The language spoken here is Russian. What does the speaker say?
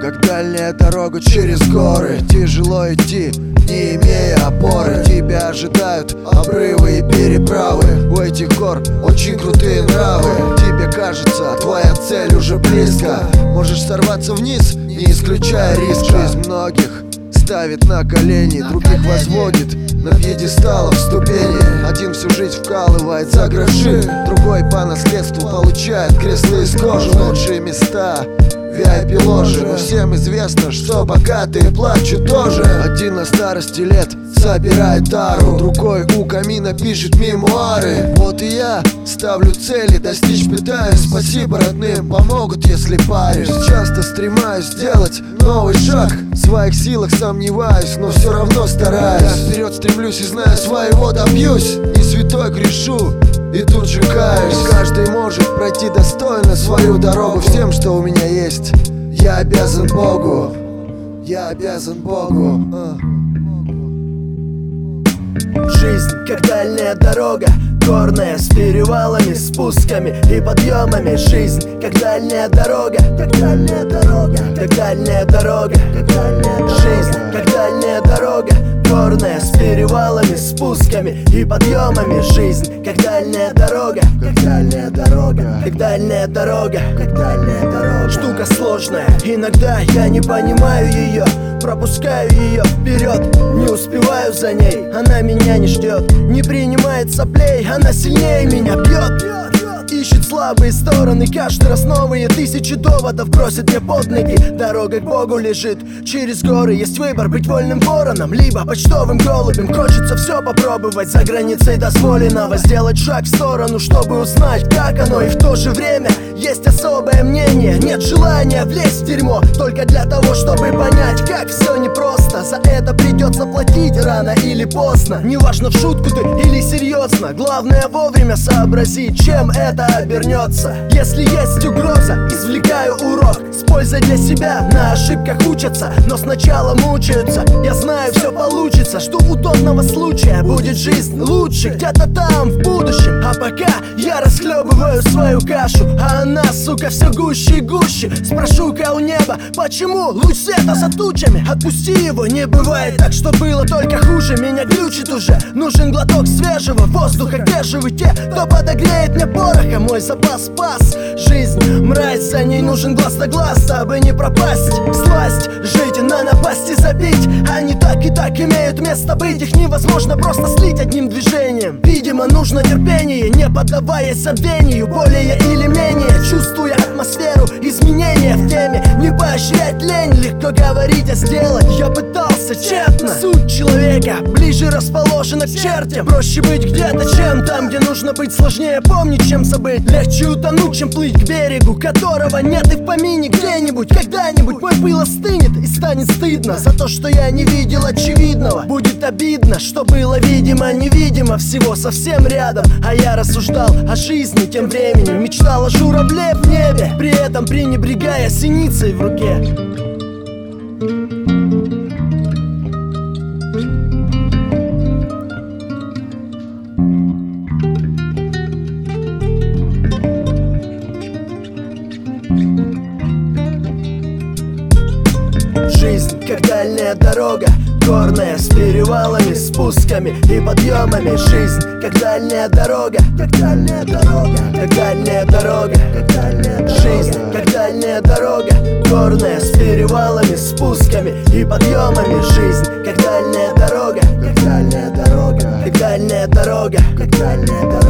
как дальняя дорога через горы. Тяжело идти, не имея опоры. Тебя ожидают обрывы и переправы. У этих гор очень крутые нравы. Тебе кажется, твоя цель уже близко. Можешь сорваться вниз, не исключая риска. Жизнь многих ставит на колени, других возводит на пьедесталов ступени. Один всю жизнь вкалывает за гроши, другой по наследству получает кресла из кожи. Лучшие места VIP-ложи, но всем известно, что богатые плачут тоже. Один на старости лет собирает тару, другой у камина пишет мемуары. Вот и я ставлю цели, достичь пытаюсь. Спасибо родным, помогут, если паришь. Часто стремаюсь сделать новый шаг, в своих силах сомневаюсь, но все равно стараюсь. Я вперед стремлюсь и знаю, своего добьюсь. Не святой грешу и тут же каюсь. Каждый может пройти достойно свою дорогу. Всем, что у меня есть, я обязан Богу. Я обязан Богу. Жизнь, как дальняя дорога, горная, с перевалами, спусками и подъемами. Жизнь, как дальняя дорога, как дальняя дорога, как дальняя дорога, как дальняя. Жизнь, как дальняя дорога, горная, с перевалами, спусками и подъемами. Жизнь, как дальняя дорога, как дальняя дорога, как дальняя дорога, как дальняя дорога. Штука сложная, иногда я не понимаю ее, пропускаю ее вперед, не успеваю за ней. Она меня не ждет, не принимает соплей, она сильнее меня бьет. Ищет слабые стороны, каждый раз новые тысячи доводов бросит мне под ноги. Дорога к Богу лежит через горы, есть выбор: быть вольным вороном, либо почтовым голубем. Хочется все попробовать, за границей дозволенного сделать шаг в сторону, чтобы узнать, как оно. И в то же время есть особое мнение, нет желания влезть в дерьмо только для того, чтобы понять, как все непросто. За это придется платить рано или поздно. Неважно, в шутку ты или серьезно, главное вовремя сообразить, чем это обернется. Если есть угроза, извлекаю урок, с пользой для себя. На ошибках учатся, но сначала мучаются. Я знаю, все получится, жду удобного случая. Будет жизнь лучше где-то там, в будущем. А пока я расхлебываю свою кашу, а она, сука, все гуще и гуще. Спрошу-ка у неба, почему луч света за тучами? Отпусти его, не бывает так, что было только хуже. Меня глючит уже, нужен глоток свежего воздуха. Где же вы те, кто подогреет мне пороха? Мой запас спас жизнь, мразь, за ней нужен глаз на глаз, дабы не пропасть. Сласть, жить на напасти забить, они так и так имеют место быть. Их невозможно просто слить одним движением. Видимо, нужно терпение, не поддаваясь забвению, более или менее чувствуя атмосферу изменения в теме. Не поощрять лень, легко говорить, а сделать я пытался тщетно. Суть человека ближе расположена к чертям. Проще быть где-то, чем там, где нужно быть. Сложнее помнить, чем забыть. Легче утонуть, чем плыть к берегу, которого нет и в помине. Где-нибудь, когда-нибудь мой пыл остынет и станет стыдно за то, что я не видел очевидного. Будет обидно, что было видимо невидимо, всего совсем рядом. А я рассуждал о жизни тем временем, мечтал о журавле в небе, при этом пренебрегая синицей в руке. Жизнь, как дальняя дорога, горная, с перевалами, спусками и подъемами. Жизнь, как дальняя дорога, как дальняя дорога, как дальняя дорога, как дальняя дорога. Жизнь, как дальняя дорога, горная, с перевалами, спусками и подъемами. Жизнь, как дальняя дорога, как дальняя дорога, как дальняя дорога, как дальняя дорога.